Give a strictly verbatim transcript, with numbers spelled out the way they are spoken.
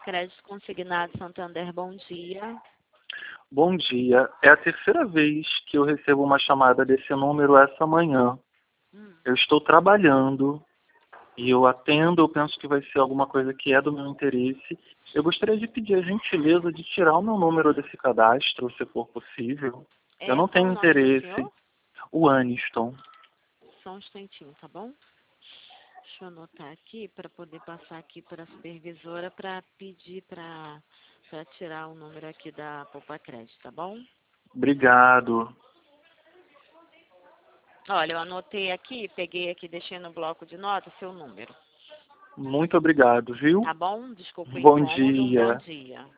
Crédito Consignado Santander, bom dia. Bom dia. É a terceira vez que eu recebo uma chamada desse número essa manhã. Hum. Eu estou trabalhando e eu atendo, eu penso que vai ser alguma coisa que é do meu interesse. Eu gostaria de pedir a gentileza de tirar o meu número desse cadastro, se for possível. É, Eu não qual tenho o nome do interesse. senhor? O Aniston. Só um instantinho, tá bom? Deixa eu anotar aqui para poder passar aqui para a supervisora para pedir para para tirar o número aqui da Poupa Crédito, tá bom? Obrigado. Olha, eu anotei aqui, peguei aqui, deixei no bloco de notas seu número. Muito obrigado, viu? Tá bom? Desculpa o Bom incômodo, um bom dia. dia.